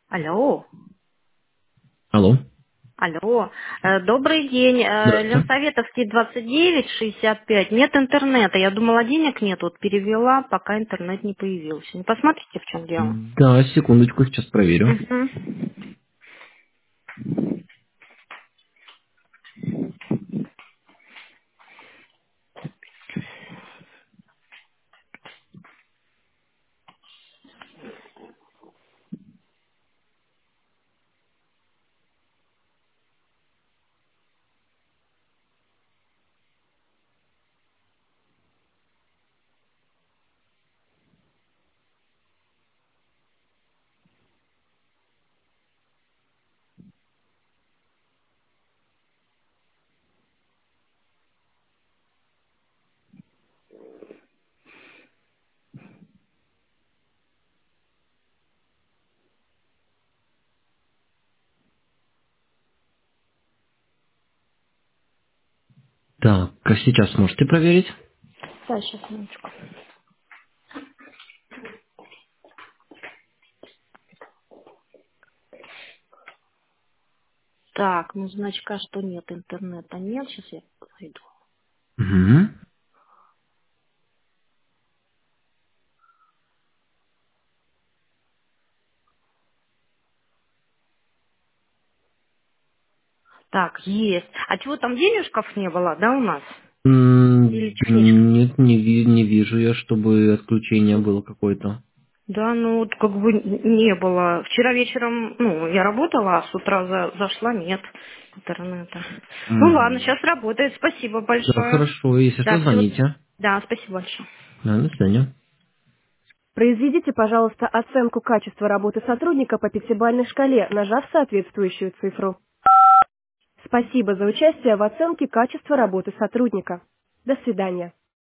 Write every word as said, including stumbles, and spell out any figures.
Алло, Алло. алло. Э, Добрый день. Э, Здравствуйте. Ленсоветовский двадцать девять шестьдесят пять. Нет интернета. Я думала, денег нет. Вот перевела, пока интернет не появился. Не посмотрите, в чем дело? Да, секундочку, сейчас проверю. Мгм. Так, а сейчас можете проверить? Да, сейчас, минуточку. Так, ну, значка, что нет интернета. Нет, сейчас я зайду. Угу. Так, есть. А чего там денежков не было, да, у нас? Или М, техничка? Нет, не, ви- не вижу я, чтобы отключение было какое-то. Да, ну вот как бы не было. Вчера вечером, ну, я работала, а с утра за- зашла, нет интернета. Ну ладно, Угу. сейчас работает. Спасибо Да, большое. хорошо, если Да, что, всего... звоните. Да, спасибо большое. Да, до свидания. Произведите, пожалуйста, оценку качества работы сотрудника по пятибалльной шкале, нажав соответствующую цифру. Спасибо за участие в оценке качества работы сотрудника. До свидания.